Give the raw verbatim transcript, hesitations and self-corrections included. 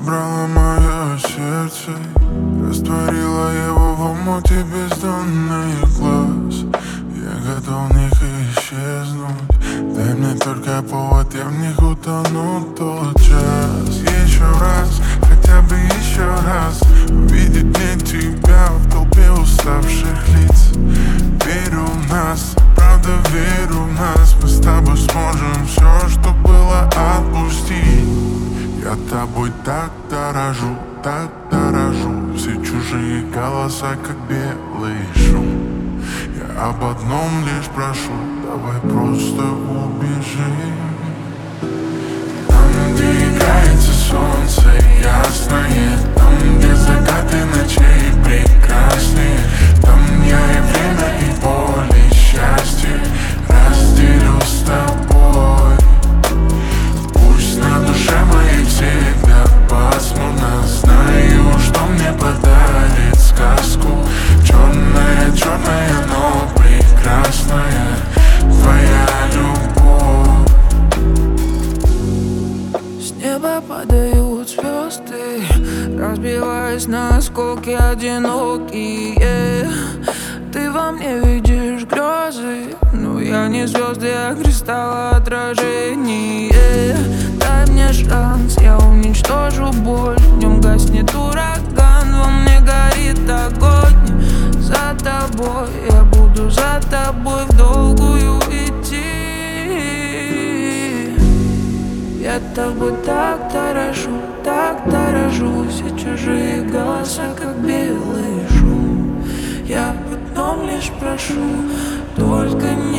забрала мое сердце, растворила его в омуте бездонных глаз. Я готов в них исчезнуть, дай мне только повод, я в них утону тот час. Еще раз, хотя бы еще раз увидеть мне тебя в толпе уставших лиц. Верю в нас, правда верю в нас, мы с тобой сможем все, что было, отпустить. Я тобой так дорожу, так дорожу, все чужие голоса, как белый шум. Я об одном лишь прошу, давай просто убежим. Там, где играется солнце ясное, там, где закаты ночей прекрасные, там я и время, и боль, и счастье разделю с тобой. Пусть на душе моей всегда пасмурно, знаю, что мне подарит сказку. Черная, черная, но прекрасная твоя любовь. С неба падают звезды, разбиваясь на осколки одинокие. Ты во мне видишь грезы, но я не звезды, а кристалл отражение. Дай мне шанс, я уничтожу боль, в нем гаснет ураган, во мне горит огонь. За тобой я буду, за тобой в долгую идти. Я тобой так дорожу, так дорожу, все чужие голоса, как белый шум. Я в одном лишь прошу, только не